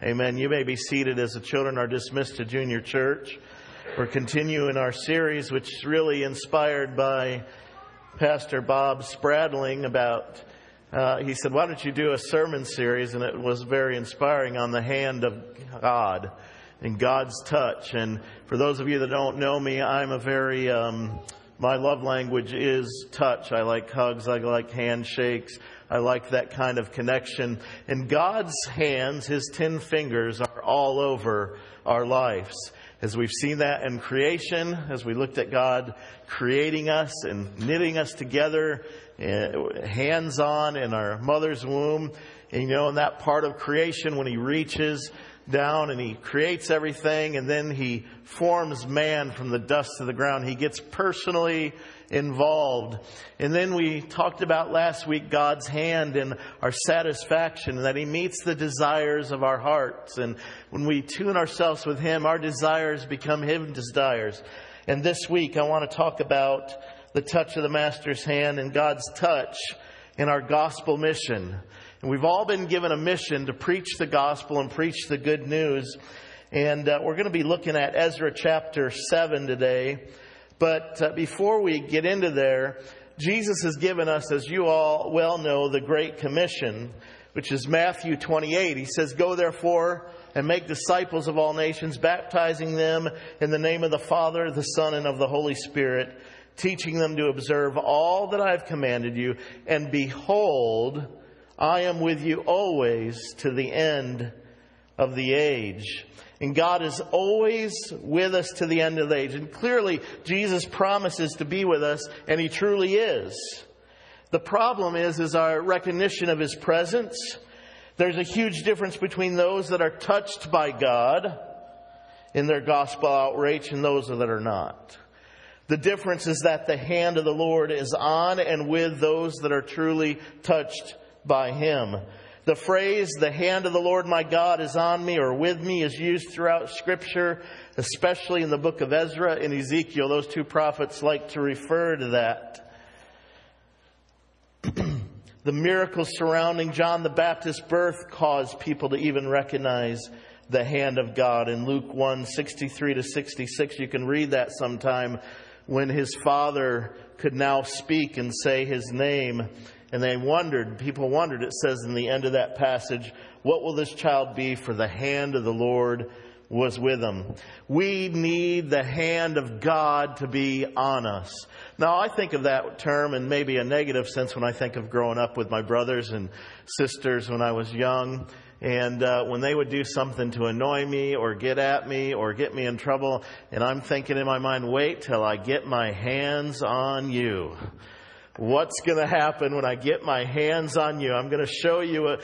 Amen. You may be seated as the children are dismissed to junior church. We're continuing our series, which is really inspired by Pastor Bob Spradling about, he said, why don't you do a sermon series? And it was very inspiring on the hand of God and God's touch. And for those of you that don't know me, I'm a very, my love language is touch. I like hugs. I like handshakes. I like that kind of connection. And God's hands, His 10 fingers, are all over our lives. As we've seen that in creation, as we looked at God creating us and knitting us together, hands-on in our mother's womb. And in that part of creation when He reaches down and He creates everything and then He forms man from the dust of the ground. He gets personally involved. And then we talked about last week God's hand and our satisfaction, that He meets the desires of our hearts. And when we tune ourselves with Him, our desires become His desires. And this week I want to talk about the touch of the Master's hand and God's touch in our gospel mission. And we've all been given a mission to preach the gospel and preach the good news. And we're going to be looking at Ezra chapter 7 today. But before we get into there, Jesus has given us, as you all well know, the Great Commission, which is Matthew 28. He says, "Go therefore and make disciples of all nations, baptizing them in the name of the Father, the Son, and of the Holy Spirit, teaching them to observe all that I have commanded you. And behold, I am with you always to the end of the age." And God is always with us to the end of the age. And clearly, Jesus promises to be with us, and He truly is. The problem is our recognition of His presence. There's a huge difference between those that are touched by God in their gospel outreach and those that are not. The difference is that the hand of the Lord is on and with those that are truly touched by Him. The phrase, "the hand of the Lord my God is on me" or "with me" is used throughout Scripture, especially in the book of Ezra and Ezekiel. Those two prophets like to refer to that. The miracles surrounding John the Baptist's birth caused people to even recognize the hand of God. In Luke 1:63-66, you can read that sometime, when his father could now speak and say his name. And people wondered, it says in the end of that passage, what will this child be? For the hand of the Lord was with him. We need the hand of God to be on us. Now, I think of that term in maybe a negative sense when I think of growing up with my brothers and sisters when I was young. And when they would do something to annoy me or get at me or get me in trouble, and I'm thinking in my mind, wait till I get my hands on you. What's going to happen when I get my hands on you? I'm going to show you.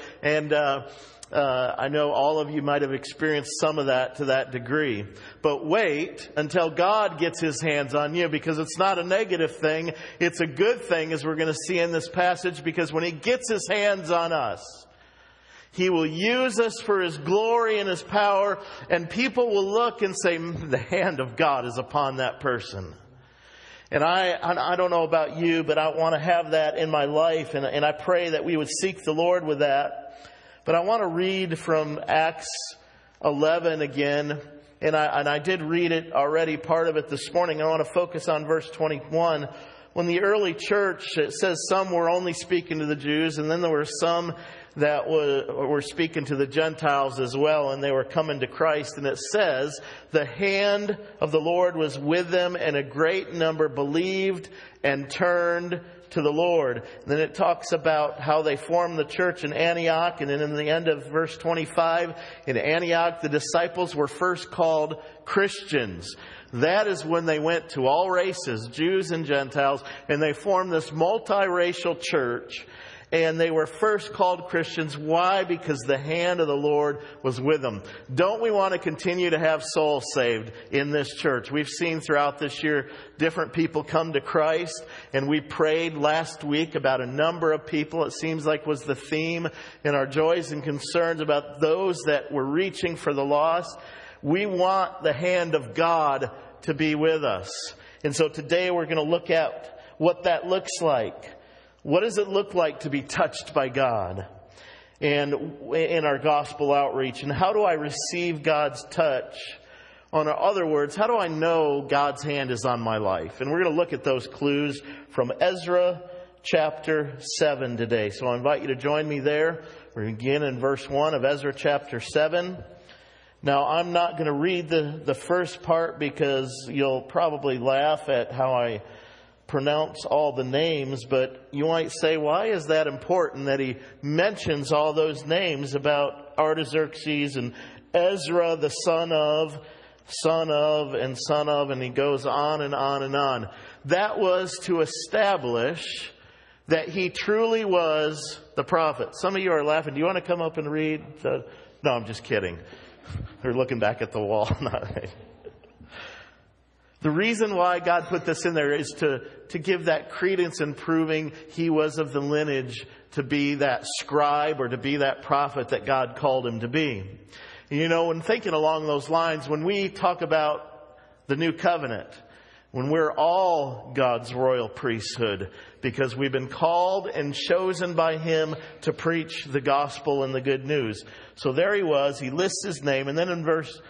I know all of you might have experienced some of that to that degree. But wait until God gets His hands on you, because it's not a negative thing. It's a good thing, as we're going to see in this passage, because when He gets His hands on us, He will use us for His glory and His power. And people will look and say, the hand of God is upon that person. And I don't know about you, but I want to have that in my life. And I pray that we would seek the Lord with that. But I want to read from Acts 11 again. And I did read it already, part of it this morning. I want to focus on verse 21. When the early church, it says some were only speaking to the Jews, and then there were some that were speaking to the Gentiles as well, and they were coming to Christ. And it says, the hand of the Lord was with them, and a great number believed and turned to the Lord. And then it talks about how they formed the church in Antioch. And then in the end of verse 25, in Antioch, the disciples were first called Christians. That is when they went to all races, Jews and Gentiles, and they formed this multiracial church. And they were first called Christians. Why? Because the hand of the Lord was with them. Don't we want to continue to have souls saved in this church? We've seen throughout this year different people come to Christ. And we prayed last week about a number of people, it seems like was the theme in our joys and concerns, about those that were reaching for the lost. We want the hand of God to be with us. And so today we're going to look at what that looks like. What does it look like to be touched by God? and in our gospel outreach. And how do I receive God's touch? In other words, how do I know God's hand is on my life? And we're going to look at those clues from Ezra chapter 7 today. So I invite you to join me there. We're going to begin in verse 1 of Ezra chapter 7. Now, I'm not going to read the first part because you'll probably laugh at how I pronounce all the names, but you might say, why is that important that he mentions all those names about Artaxerxes and Ezra, the son of, and he goes on and on and on. That was to establish that he truly was the prophet. Some of you are laughing. Do you want to come up and read? No, I'm just kidding. They're looking back at the wall. The reason why God put this in there is to give that credence in proving he was of the lineage to be that scribe or to be that prophet that God called him to be. You know, when thinking along those lines, when we talk about the new covenant, when we're all God's royal priesthood, because we've been called and chosen by him to preach the gospel and the good news. So there he was, he lists his name, and then in verse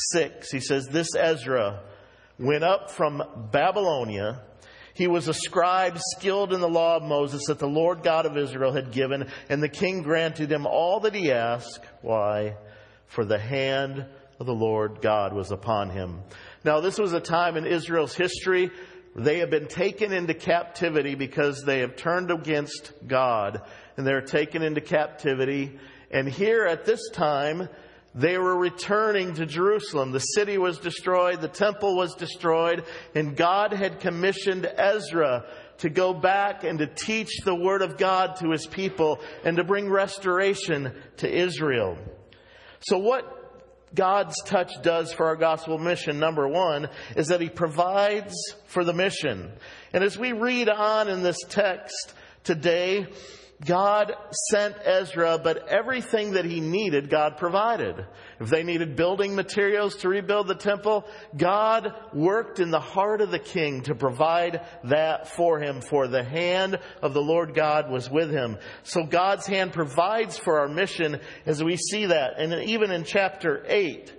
6, he says, this Ezra went up from Babylonia. He was a scribe skilled in the law of Moses that the Lord God of Israel had given, and the king granted him all that he asked. Why? For the hand of the Lord God was upon him. Now, this was a time in Israel's history where they have been taken into captivity because they have turned against God, and they're taken into captivity. And here at this time, they were returning to Jerusalem. The city was destroyed, the temple was destroyed, and God had commissioned Ezra to go back and to teach the word of God to his people and to bring restoration to Israel. So what God's touch does for our gospel mission, number one, is that he provides for the mission. And as we read on in this text today, God sent Ezra, but everything that he needed, God provided. If they needed building materials to rebuild the temple, God worked in the heart of the king to provide that for him, for the hand of the Lord God was with him. So God's hand provides for our mission as we see that. And even in chapter 8,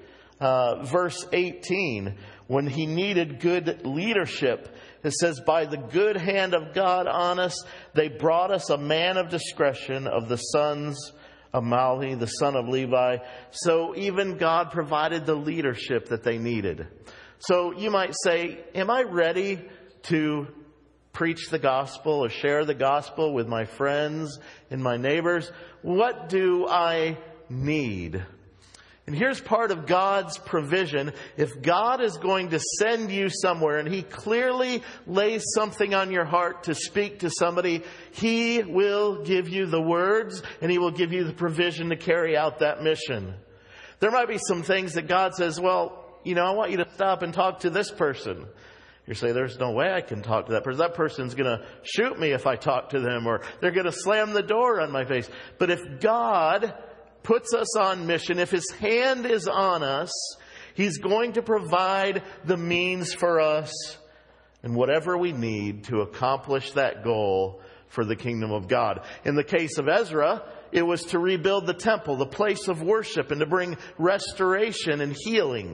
verse 18, when he needed good leadership, it says, by the good hand of God on us, they brought us a man of discretion of the sons of Malhi, the son of Levi. So even God provided the leadership that they needed. So you might say, am I ready to preach the gospel or share the gospel with my friends and my neighbors? What do I need? And here's part of God's provision. If God is going to send you somewhere and he clearly lays something on your heart to speak to somebody, he will give you the words and he will give you the provision to carry out that mission. There might be some things that God says, well, you know, I want you to stop and talk to this person. You say, there's no way I can talk to that person. That person's going to shoot me if I talk to them, or they're going to slam the door on my face. But if God puts us on mission, if his hand is on us, he's going to provide the means for us and whatever we need to accomplish that goal for the kingdom of God. In the case of Ezra, it was to rebuild the temple, the place of worship, and to bring restoration and healing.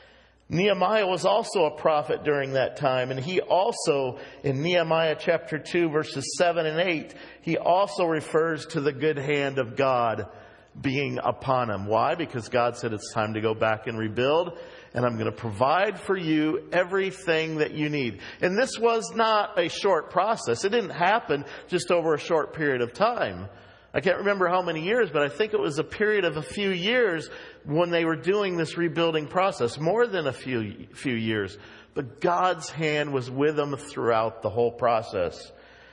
Nehemiah was also a prophet during that time, and he also, in Nehemiah chapter 2, verses 7 and 8, he also refers to the good hand of God being upon him. Why? Because God said it's time to go back and rebuild, and I'm going to provide for you everything that you need. And this was not a short process. It didn't happen just over a short period of time. I can't remember how many years, but I think it was a period of a few years when they were doing this rebuilding process, more than a few years. But God's hand was with them throughout the whole process.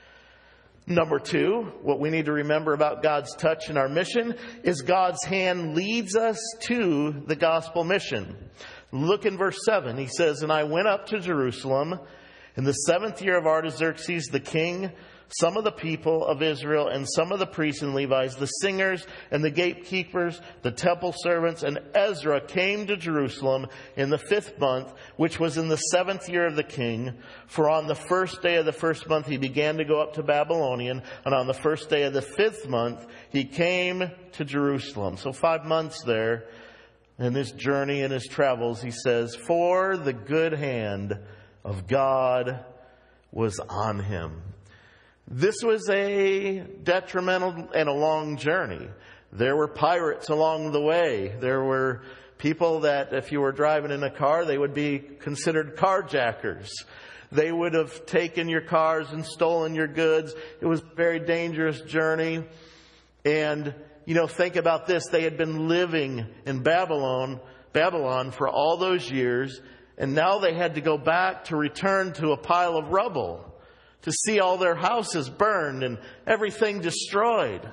Number two, what we need to remember about God's touch in our mission is God's hand leads us to the gospel mission. Look in verse 7. He says, and I went up to Jerusalem in the 7th year of Artaxerxes the king, some of the people of Israel and some of the priests and Levites, the singers and the gatekeepers, the temple servants, and Ezra came to Jerusalem in the 5th month, which was in the 7th year of the king. For on the first day of the 1st month he began to go up to Babylonian, and on the first day of the 5th month he came to Jerusalem. So 5 months there in this journey and his travels, he says, for the good hand of God was on him. This was a detrimental and a long journey. There were pirates along the way. There were people that if you were driving in a car, they would be considered carjackers. They would have taken your cars and stolen your goods. It was a very dangerous journey. And, think about this. They had been living in Babylon for all those years. And now they had to go back to return to a pile of rubble, to see all their houses burned and everything destroyed.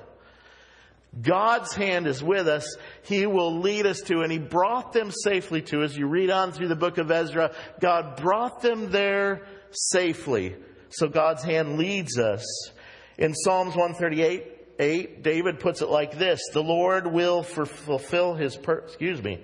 God's hand is with us. He will lead us to, and He brought them safely to us. You read on through the book of Ezra, God brought them there safely. So God's hand leads us. In Psalms 138:8, David puts it like this: the Lord will fulfill His the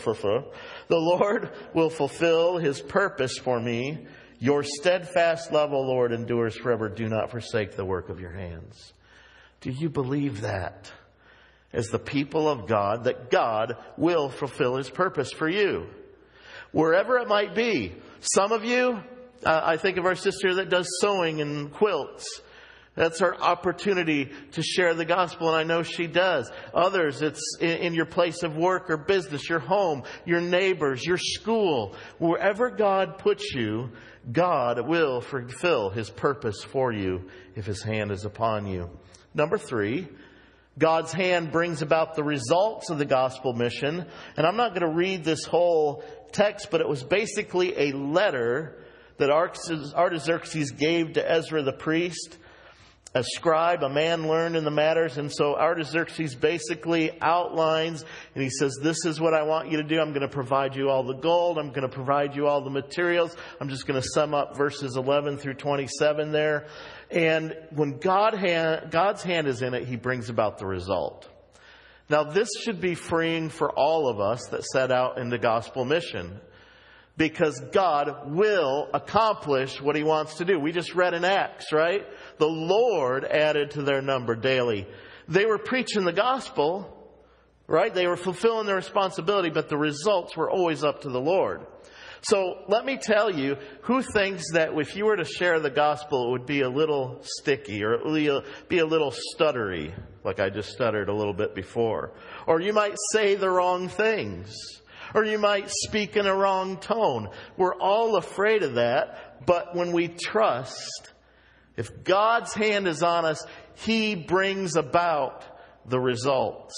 Lord will fulfill His purpose for me. Your steadfast love, O Lord, endures forever. Do not forsake the work of your hands. Do you believe that? As the people of God, that God will fulfill His purpose for you. Wherever it might be. Some of you, I think of our sister that does sewing and quilts. That's her opportunity to share the gospel, and I know she does. Others, it's in your place of work or business, your home, your neighbors, your school. Wherever God puts you, God will fulfill His purpose for you if His hand is upon you. Number 3, God's hand brings about the results of the gospel mission. And I'm not going to read this whole text, but it was basically a letter that Artaxerxes gave to Ezra the priest, a scribe, a man learned in the matters. And so Artaxerxes basically outlines, and he says, this is what I want you to do. I'm going to provide you all the gold. I'm going to provide you all the materials. I'm just going to sum up verses 11 through 27 there. And when God's hand is in it, He brings about the result. Now, this should be freeing for all of us that set out in the gospel mission, because God will accomplish what He wants to do. We just read in Acts, right? The Lord added to their number daily. They were preaching the gospel, right? They were fulfilling their responsibility, but the results were always up to the Lord. So let me tell you, who thinks that if you were to share the gospel, it would be a little sticky or it would be a little stuttery, like I just stuttered a little bit before. Or you might say the wrong things. Or you might speak in a wrong tone. We're all afraid of that. But when we trust, if God's hand is on us, He brings about the results.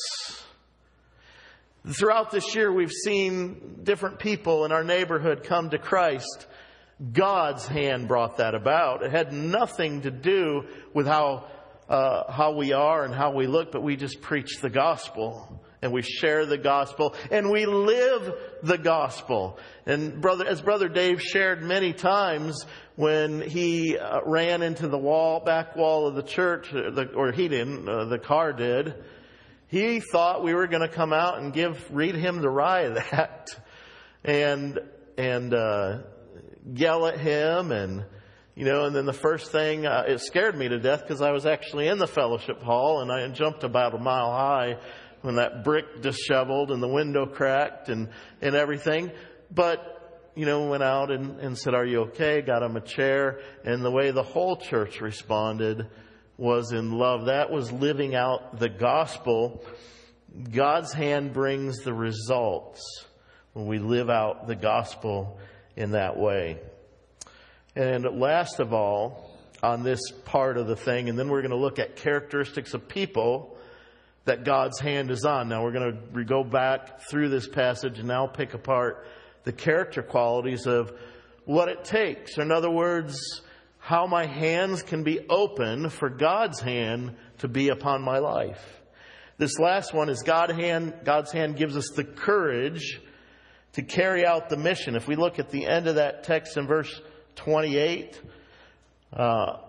Throughout this year, we've seen different people in our neighborhood come to Christ. God's hand brought that about. It had nothing to do with how we are and how we look, but we just preach the gospel. And we share the gospel, and we live the gospel. And as Brother Dave shared many times, when he ran into the back wall of the church, or he didn't, the car did, he thought we were going to come out and read him the riot act, and yell at him, and then the first thing, it scared me to death because I was actually in the fellowship hall, and I jumped about a mile high when that brick disheveled and the window cracked and everything. But, went out and said, are you okay? Got him a chair. And the way the whole church responded was in love. That was living out the gospel. God's hand brings the results when we live out the gospel in that way. And last of all, on this part of the thing, and then we're going to look at characteristics of people that God's hand is on. Now we're going to go back through this passage and now pick apart the character qualities of what it takes. In other words, how my hands can be open for God's hand to be upon my life. This last one is God's hand gives us the courage to carry out the mission. If we look at the end of that text in verse 28,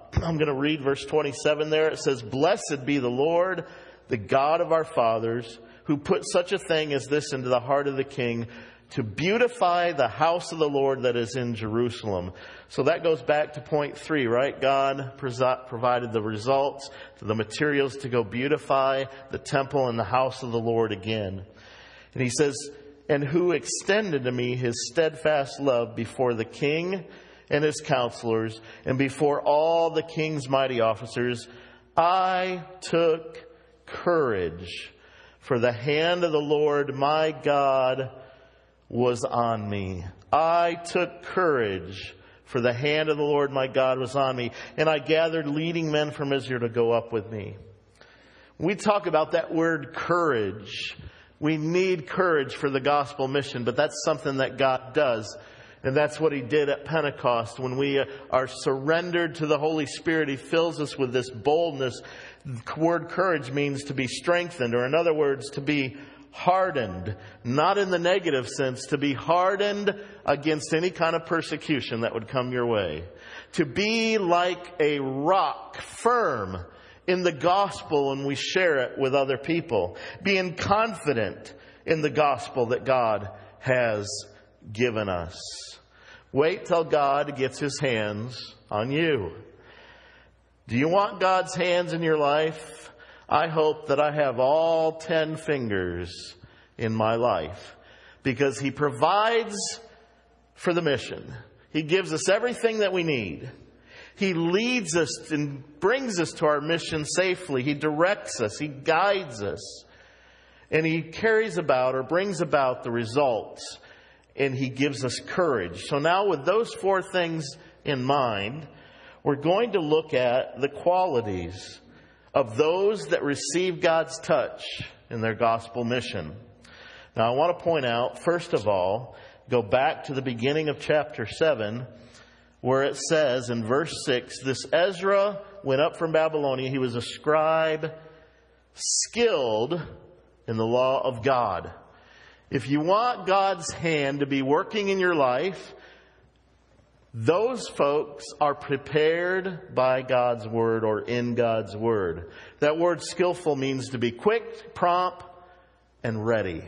I'm going to read verse 27 there. It says, "Blessed be the Lord, the God of our fathers, who put such a thing as this into the heart of the king, to beautify the house of the Lord that is in Jerusalem." So that goes back to point 3, right? God provided the results, the materials to go beautify the temple and the house of the Lord again. And he says, "And who extended to me his steadfast love before the king and his counselors, and before all the king's mighty officers. I took courage, for the hand of the Lord my God was on me." I took courage, for the hand of the Lord my God was on me. "And I gathered leading men from Israel to go up with me." We talk about that word courage. We need courage for the gospel mission, but that's something that God does. And that's what he did at Pentecost. When we are surrendered to the Holy Spirit, he fills us with this boldness. The word courage means to be strengthened, or in other words, to be hardened. Not in the negative sense, to be hardened against any kind of persecution that would come your way. To be like a rock, firm in the gospel when we share it with other people. Being confident in the gospel that God has given us. Wait till God gets his hands on you. Do you want God's hands in your life? I hope that I have all 10 fingers in my life, because he provides for the mission. He gives us everything that we need. He leads us and brings us to our mission safely. He directs us. He guides us. And he carries about or brings about the results. And he gives us courage. So now with those 4 things in mind, we're going to look at the qualities of those that receive God's touch in their gospel mission. Now I want to point out, first of all, go back to the beginning of chapter 7, where it says in verse 6, "This Ezra went up from Babylonia. He was a scribe, skilled in the law of God." If you want God's hand to be working in your life, those folks are prepared by God's word or in God's word. That word skillful means to be quick, prompt, and ready.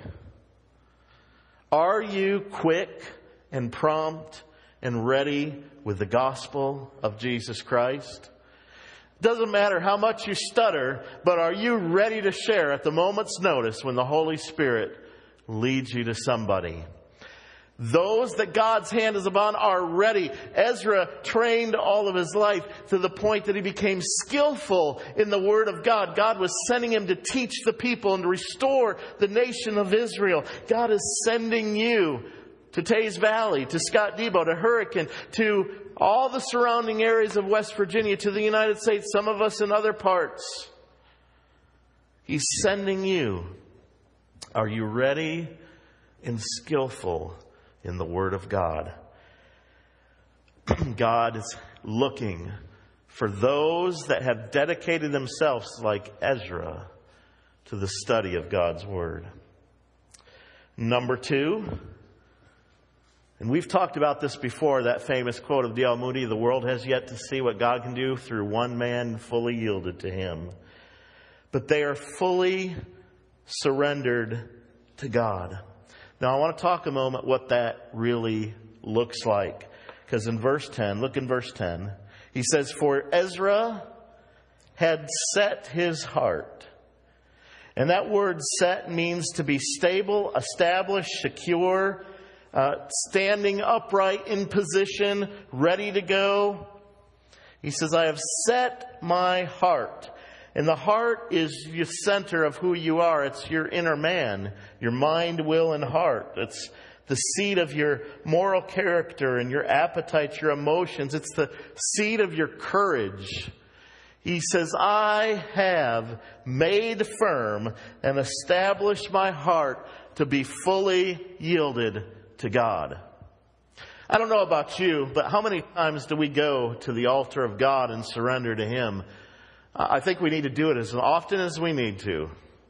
Are you quick and prompt and ready with the gospel of Jesus Christ? Doesn't matter how much you stutter, but are you ready to share at the moment's notice when the Holy Spirit leads you to somebody? Those that God's hand is upon are ready. Ezra trained all of his life to the point that he became skillful in the Word of God. God was sending him to teach the people and to restore the nation of Israel. God is sending you to Taze Valley, to Scott Debo, to Hurricane, to all the surrounding areas of West Virginia, to the United States, some of us in other parts. He's sending you. Are you ready and skillful in the Word of God? God is looking for those that have dedicated themselves, like Ezra, to the study of God's Word. Number 2, and we've talked about this before, that famous quote of D.L. Moody, "The world has yet to see what God can do through one man fully yielded to him." But they are fully surrendered to God. Now I want to talk a moment what that really looks like. Because in verse 10, look in verse 10, he says, "For Ezra had set his heart." And that word set means to be stable, established, secure, standing upright in position, ready to go. He says, "I have set my heart." And the heart is the center of who you are. It's your inner man, your mind, will, and heart. It's the seat of your moral character and your appetites, your emotions. It's the seat of your courage. He says, "I have made firm and established my heart to be fully yielded to God." I don't know about you, but how many times do we go to the altar of God and surrender to Him? I think we need to do it as often as we need to.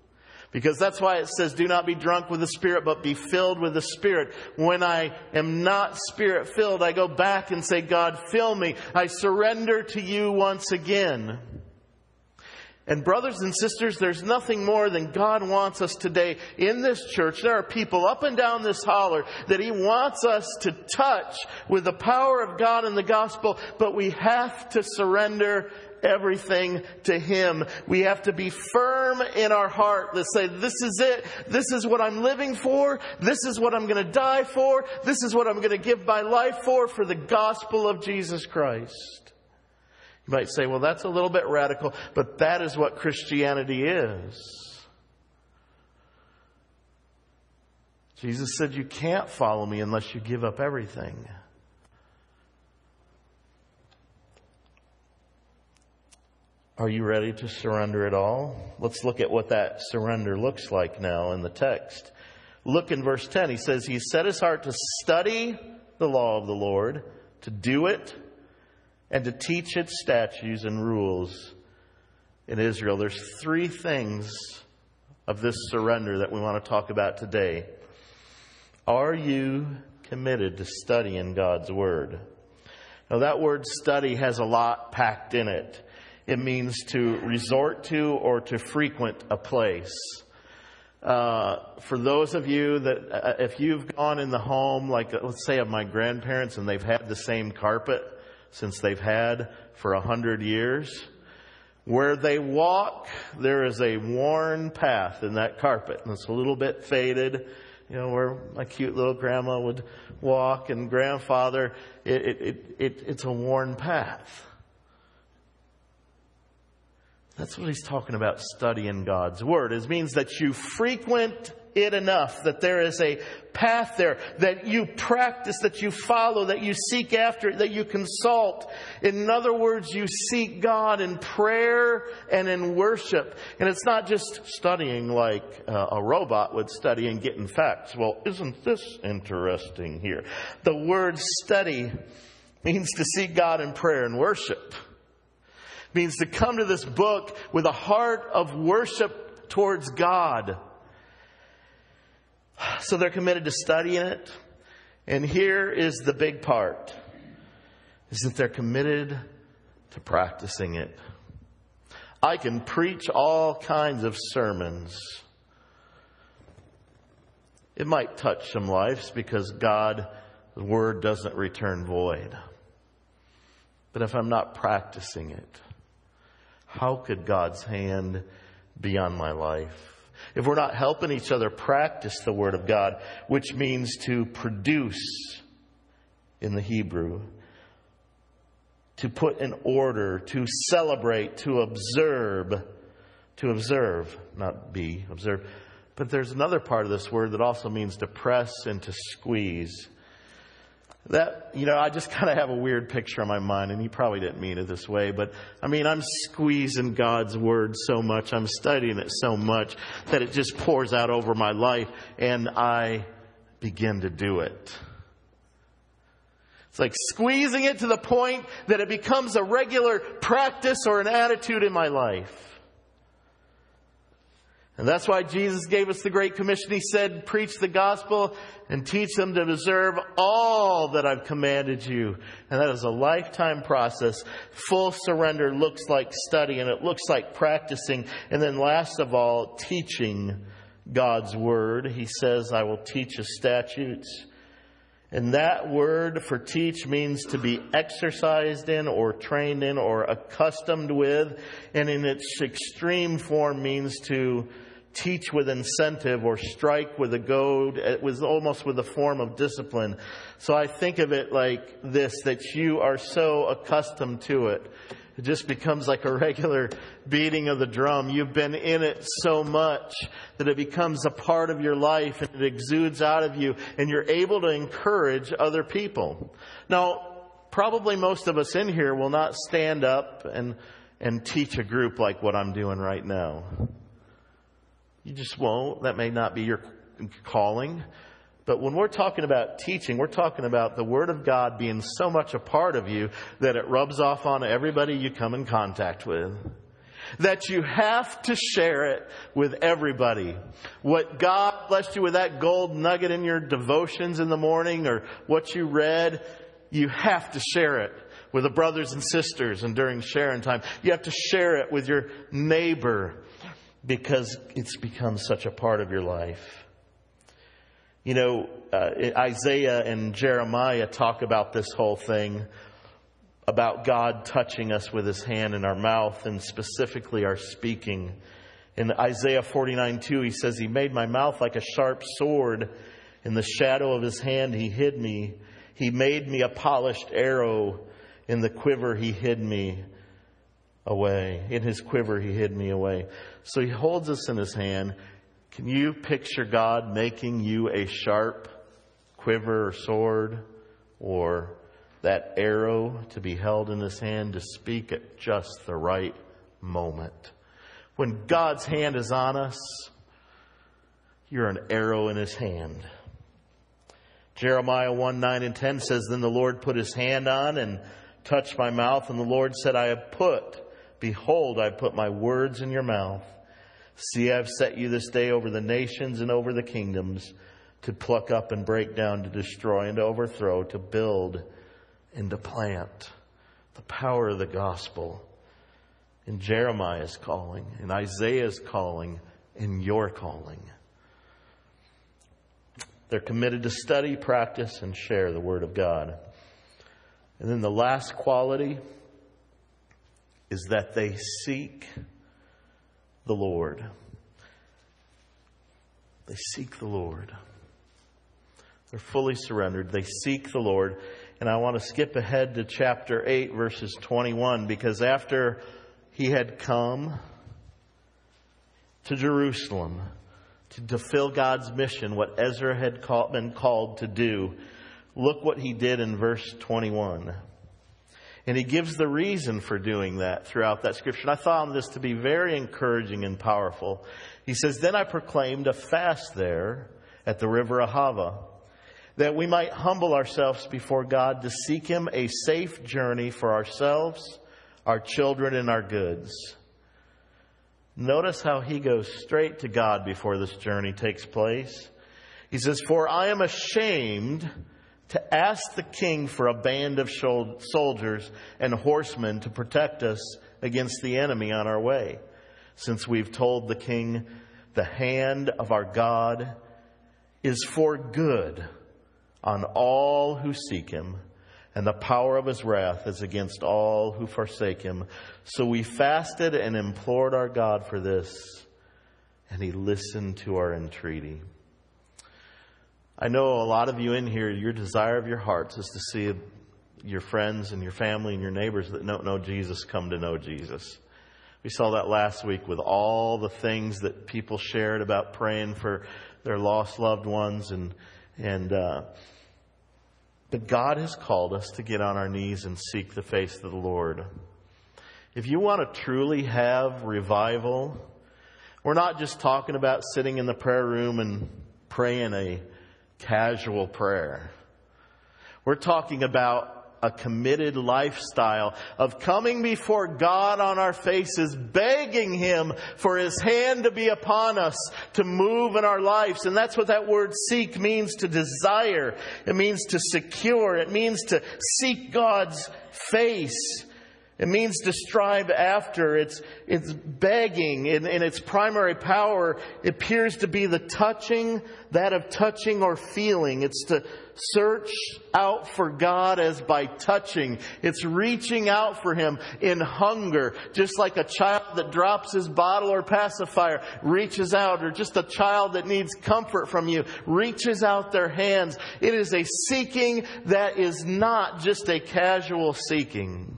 Because that's why it says, do not be drunk with the Spirit, but be filled with the Spirit. When I am not Spirit filled, I go back and say, God, fill me. I surrender to you once again. And brothers and sisters, there's nothing more than God wants us today in this church. There are people up and down this holler that He wants us to touch with the power of God and the gospel, but we have to surrender everything to Him. We have to be firm in our heart to say, this is it. This is what I'm living for. This is what I'm going to die for. This is what I'm going to give my life for the gospel of Jesus Christ. You might say, well, that's a little bit radical, but that is what Christianity is. Jesus said, you can't follow me unless you give up everything. Are you ready to surrender it all? Let's look at what that surrender looks like now in the text. Look in verse 10. He says, He set His heart to study the law of the Lord, to do it, and to teach its statutes and rules in Israel. There's three things of this surrender that we want to talk about today. Are you committed to studying God's Word? Now, that word study has a lot packed in it. It means to resort to or to frequent a place. For those of you that, if you've gone in the home, like let's say of my grandparents, and they've had the same carpet since they've had for 100 years, where they walk, there is a worn path in that carpet, and it's a little bit faded. You know, where my cute little grandma would walk and grandfather, it's a worn path. That's what he's talking about, studying God's Word. It means that you frequent it enough, that there is a path there, that you practice, that you follow, that you seek after, that you consult. In other words, you seek God in prayer and in worship. And it's not just studying like a robot would study and getting facts. Well, isn't this interesting here? The word study means to seek God in prayer and worship. It means to come to this book with a heart of worship towards God. So they're committed to studying it. And here is the big part, is that they're committed to practicing it. I can preach all kinds of sermons. It might touch some lives because God's Word doesn't return void. But if I'm not practicing it, how could God's hand be on my life? If we're not helping each other practice the Word of God, which means to produce in the Hebrew, to put in order, to celebrate, to observe, not be, observe. But there's another part of this word that also means to press and to squeeze. That, I just kind of have a weird picture in my mind, and he probably didn't mean it this way, but I'm squeezing God's Word so much, I'm studying it so much that it just pours out over my life, and I begin to do it. It's like squeezing it to the point that it becomes a regular practice or an attitude in my life. And that's why Jesus gave us the Great Commission. He said, preach the gospel and teach them to observe all that I've commanded you. And that is a lifetime process. Full surrender looks like study, and it looks like practicing. And then last of all, teaching God's Word. He says, I will teach His statutes. And that word for teach means to be exercised in or trained in or accustomed with. And in its extreme form means to teach with incentive or strike with a goad. It was almost with a form of discipline. So I think of it like this, that you are so accustomed to it. It just becomes like a regular beating of the drum. You've been in it so much that it becomes a part of your life, and it exudes out of you, and you're able to encourage other people. Now, probably most of us in here will not stand up and teach a group like what I'm doing right now. You just won't. That may not be your calling. But when we're talking about teaching, we're talking about the Word of God being so much a part of you that it rubs off on everybody you come in contact with. that you have to share it with everybody. What God blessed you with, that gold nugget in your devotions in the morning, or what you read, you have to share it with the brothers and sisters and during sharing time. You have to share it with your neighbor because it's become such a part of your life. You know, Isaiah and Jeremiah talk about this whole thing, about God touching us with His hand in our mouth, and specifically our speaking. In Isaiah 49:2, he says, He made my mouth like a sharp sword. In the shadow of His hand He hid me. He made me a polished arrow. In the quiver He hid me away. In His quiver He hid me away. So He holds us in His hand. Can you picture God making you a sharp quiver or sword, or that arrow to be held in His hand to speak at just the right moment? When God's hand is on us, you're an arrow in His hand. Jeremiah 1:9 and 10 says, Then the Lord put His hand on and touched my mouth, and the Lord said, Behold, I have put my words in your mouth. See, I have set you this day over the nations and over the kingdoms, to pluck up and break down, to destroy and to overthrow, to build and to plant. The power of the gospel in Jeremiah's calling, in Isaiah's calling, in your calling. They're committed to study, practice, and share the Word of God. And then the last quality is that they seek the Lord. They seek the Lord. They're fully surrendered. They seek the Lord. And I want to skip ahead to chapter 8, verses 21, because after he had come to Jerusalem to fulfill God's mission, what Ezra had been called to do, look what he did in verse 21. And he gives the reason for doing that throughout that scripture. And I found this to be very encouraging and powerful. He says, Then I proclaimed a fast there at the river Ahava, that we might humble ourselves before God to seek Him, a safe journey for ourselves, our children, and our goods. Notice how he goes straight to God before this journey takes place. He says, For I am ashamed to ask the king for a band of soldiers and horsemen to protect us against the enemy on our way, since we've told the king, the hand of our God is for good on all who seek Him, and the power of His wrath is against all who forsake Him. So we fasted and implored our God for this, and He listened to our entreaty. I know a lot of you in here, your desire of your hearts is to see your friends and your family and your neighbors that don't know Jesus come to know Jesus. We saw that last week with all the things that people shared about praying for their lost loved ones. But God has called us to get on our knees and seek the face of the Lord. If you want to truly have revival, we're not just talking about sitting in the prayer room and praying a casual prayer. We're talking about a committed lifestyle of coming before God on our faces, begging Him for His hand to be upon us, to move in our lives. And that's what that word seek means, to desire. It means to secure. It means to seek God's face. It means to strive after. It's begging. In its primary power, it appears to be the touching, that of touching or feeling. It's to search out for God as by touching. It's reaching out for Him in hunger. Just like a child that drops his bottle or pacifier reaches out, or just a child that needs comfort from you reaches out their hands. It is a seeking that is not just a casual seeking.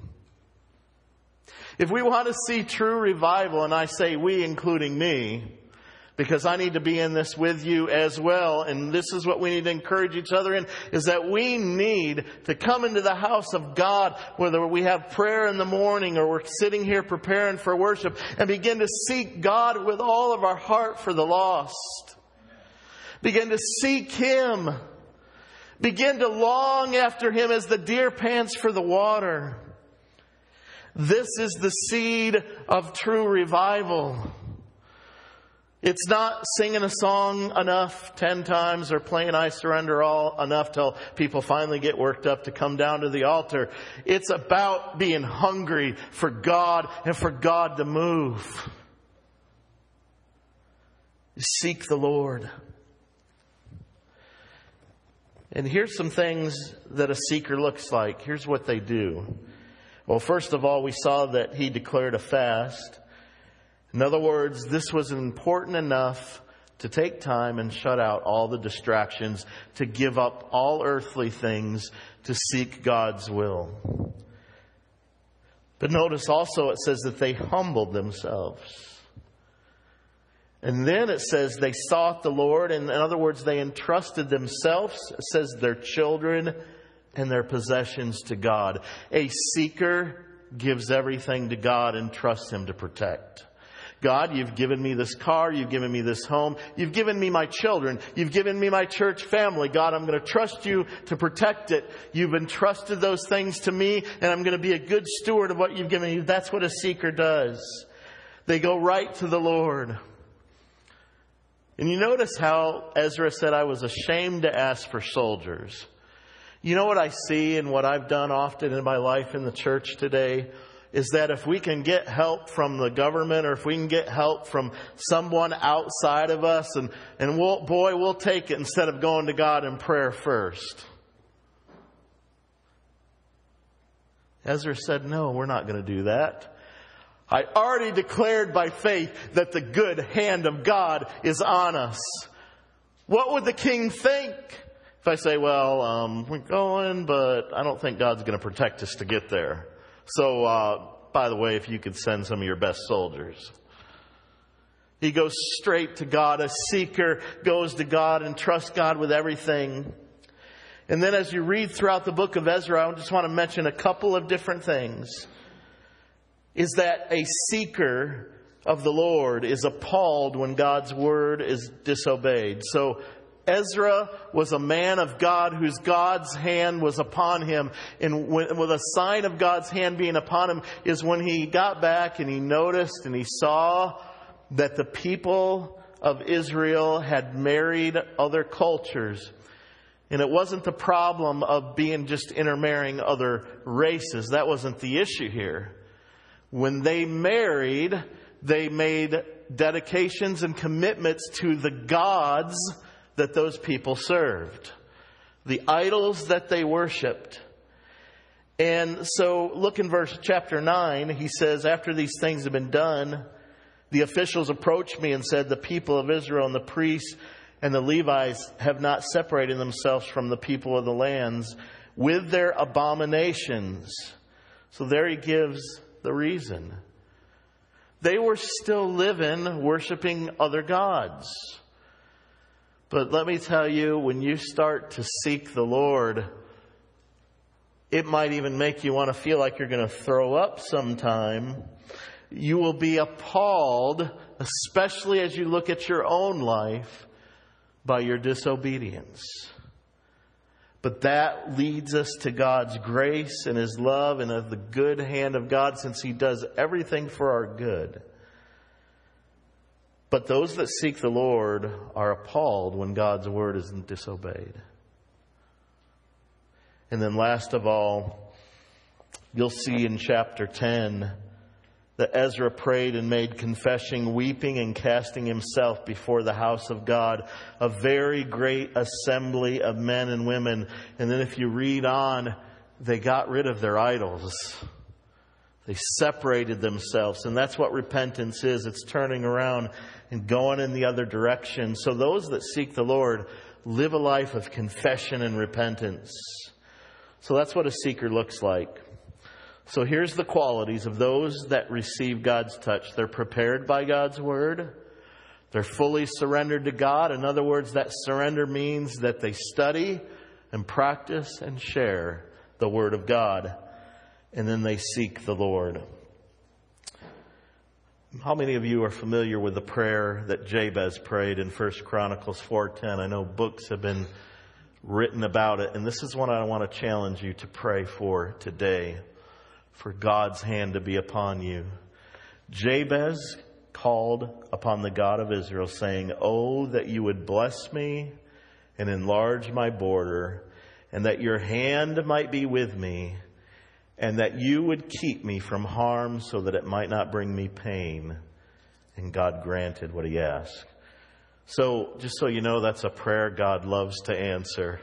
If we want to see true revival, and I say we, including me, because I need to be in this with you as well, and this is what we need to encourage each other in, is that we need to come into the house of God, whether we have prayer in the morning or we're sitting here preparing for worship, and begin to seek God with all of our heart for the lost. Begin to seek Him. Begin to long after Him as the deer pants for the water. This is the seed of true revival. It's not singing a song enough 10 times or playing I Surrender All enough till people finally get worked up to come down to the altar. It's about being hungry for God and for God to move. Seek the Lord. And here's some things that a seeker looks like. Here's what they do. Well, first of all, we saw that he declared a fast. In other words, this was important enough to take time and shut out all the distractions, to give up all earthly things, to seek God's will. But notice also it says that they humbled themselves. And then it says they sought the Lord. In other words, they entrusted themselves, it says their children and their possessions to God. A seeker gives everything to God and trusts Him to protect. God, you've given me this car. You've given me this home. You've given me my children. You've given me my church family. God, I'm going to trust you to protect it. You've entrusted those things to me, and I'm going to be a good steward of what you've given me. That's what a seeker does. They go right to the Lord. And you notice how Ezra said, I was ashamed to ask for soldiers. You know what I see and what I've done often in my life in the church today is that if we can get help from the government, or if we can get help from someone outside of us, and we'll take it instead of going to God in prayer first. Ezra said, no, we're not going to do that. I already declared by faith that the good hand of God is on us. What would the king think if I say, well, we're going, but I don't think God's going to protect us to get there. So, by the way, if you could send some of your best soldiers. He goes straight to God. A seeker goes to God and trusts God with everything. And then as you read throughout the book of Ezra, I just want to mention a couple of different things. Is that a seeker of the Lord is appalled when God's word is disobeyed. So Ezra was a man of God whose God's hand was upon him. And with a sign of God's hand being upon him is when he got back and he noticed and he saw that the people of Israel had married other cultures. And it wasn't the problem of being just intermarrying other races. That wasn't the issue here. When they married, they made dedications and commitments to the gods that those people served, the idols that they worshipped. And so look in chapter 9, he says, after these things have been done, the officials approached me and said, the people of Israel and the priests and the Levites have not separated themselves from the people of the lands with their abominations. So there he gives the reason. They were still living, worshiping other gods. But let me tell you, when you start to seek the Lord, it might even make you want to feel like you're going to throw up sometime. You will be appalled, especially as you look at your own life, by your disobedience. But that leads us to God's grace and His love and of the good hand of God, since He does everything for our good. But those that seek the Lord are appalled when God's word isn't disobeyed. And then last of all, you'll see in chapter 10 that Ezra prayed and made confession, weeping and casting himself before the house of God, a very great assembly of men and women. And then if you read on, they got rid of their idols. They separated themselves. And that's what repentance is. It's turning around and going in the other direction. So those that seek the Lord live a life of confession and repentance. So that's what a seeker looks like. So here's the qualities of those that receive God's touch. They're prepared by God's word. They're fully surrendered to God. In other words, that surrender means that they study and practice and share the word of God. And then they seek the Lord. How many of you are familiar with the prayer that Jabez prayed in 1 Chronicles 4:10? I know books have been written about it. And this is what I want to challenge you to pray for today. for God's hand to be upon you. Jabez called upon the God of Israel, saying, "Oh, that you would bless me and enlarge my border, and that your hand might be with me, and that you would keep me from harm so that it might not bring me pain." And God granted what he asked. So, just so you know, that's a prayer God loves to answer.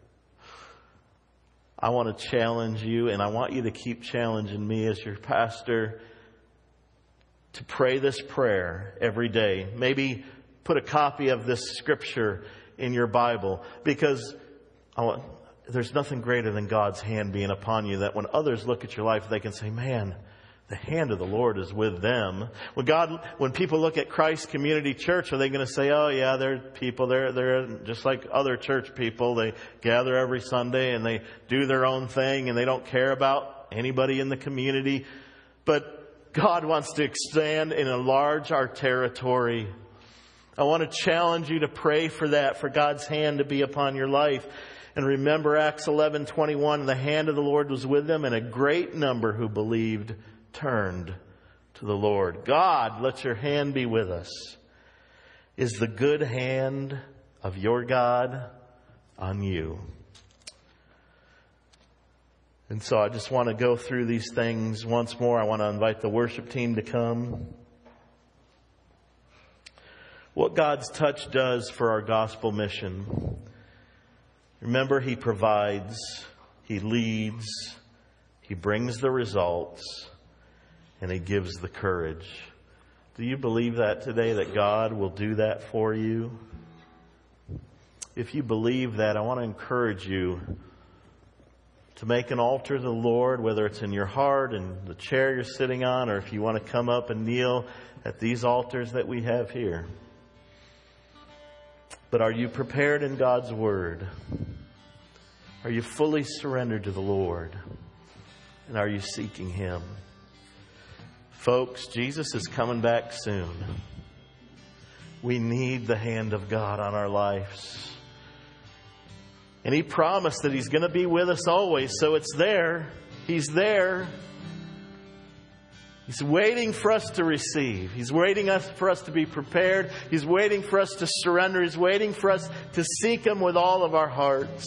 I want to challenge you, and I want you to keep challenging me as your pastor to pray this prayer every day. Maybe put a copy of this scripture in your Bible, because there's nothing greater than God's hand being upon you, that when others look at your life, they can say, "Man, the hand of the Lord is with them." When people look at Christ Community Church, are they going to say, "Oh yeah, they're people, they're just like other church people. They gather every Sunday and they do their own thing and they don't care about anybody in the community"? But God wants to expand and enlarge our territory. I want to challenge you to pray for that, for God's hand to be upon your life. And remember Acts 11:21, the hand of the Lord was with them, and a great number who believed turned to the Lord. God, let your hand be with us. Is the good hand of your God on you? And so I just want to go through these things once more. I want to invite the worship team to come. What God's touch does for our gospel mission. Remember, he provides, he leads, he brings the results, and he gives the courage. Do you believe that today, that God will do that for you? If you believe that, I want to encourage you to make an altar to the Lord, whether it's in your heart and the chair you're sitting on, or if you want to come up and kneel at these altars that we have here. But are you prepared in God's Word? Are you fully surrendered to the Lord? And are you seeking Him? Folks, Jesus is coming back soon. We need the hand of God on our lives. And He promised that He's going to be with us always, so it's there. He's there. He's waiting for us to receive. He's waiting for us to be prepared. He's waiting for us to surrender. He's waiting for us to seek Him with all of our hearts.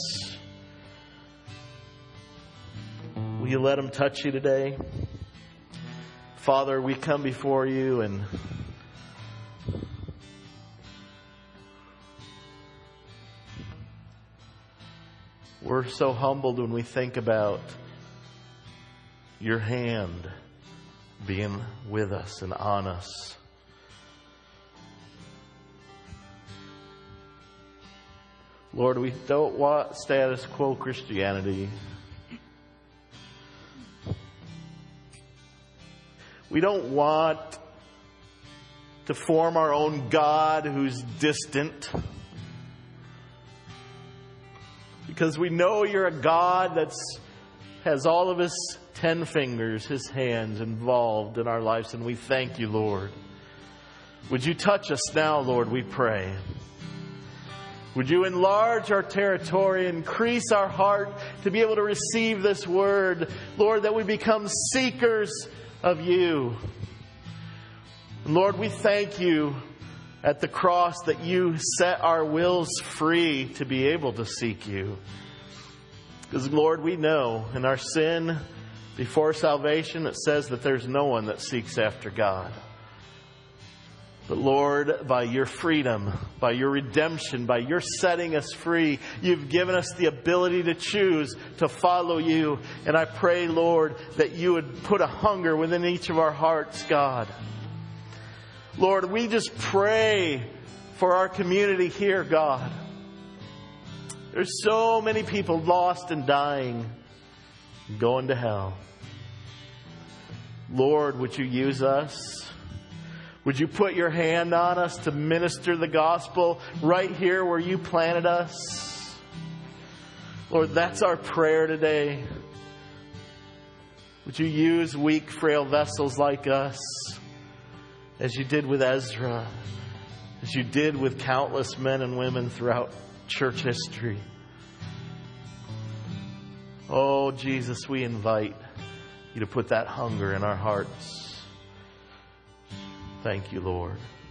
Will you let Him touch you today? Father, we come before you and we're so humbled when we think about your hand being with us and on us. Lord, we don't want status quo Christianity. We don't want to form our own God who's distant. Because we know you're a God that has all of His 10 fingers, His hands involved in our lives. And we thank you, Lord. Would you touch us now, Lord, we pray. Would you enlarge our territory, increase our heart to be able to receive this word. Lord, that we become seekers of you. Lord, we thank you at the cross that you set our wills free to be able to seek you. Because, Lord, we know in our sin before salvation, it says that there's no one that seeks after God. But Lord, by your freedom, by your redemption, by your setting us free, you've given us the ability to choose to follow you. And I pray, Lord, that you would put a hunger within each of our hearts, God. Lord, we just pray for our community here, God. There's so many people lost and dying, going to hell. Lord, would you use us? Would you put your hand on us to minister the gospel right here where you planted us? Lord, that's our prayer today. Would you use weak, frail vessels like us, as you did with Ezra, as you did with countless men and women throughout church history. Oh, Jesus, we invite you to put that hunger in our hearts. Thank you, Lord.